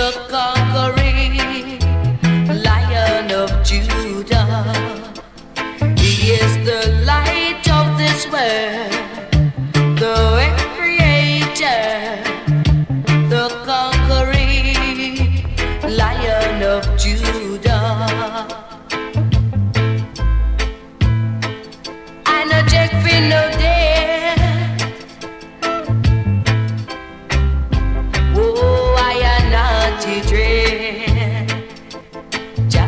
the conquering Lion of Judah. He is the light of this world, the way creator, the conquering Lion of Judah. I know Jack Finn no dead. Oh, I am not dread. Jack.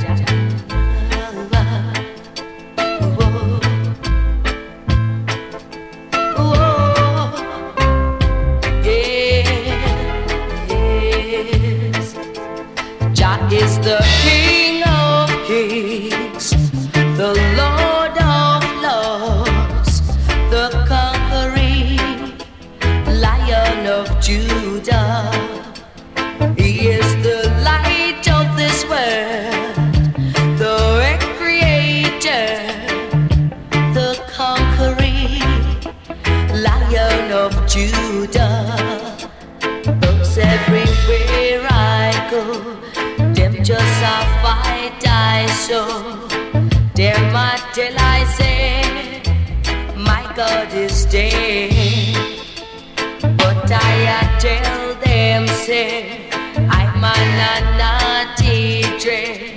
Jah is the King of Kings, the Lord of Lords, the conquering Lion of Judah. He is the light of this world, the creator, the conquering Lion of Judah. Books everywhere I go, them just a fight I saw. Them I tell I say, my God is dead. But I tell them say, I'm a naughty dread.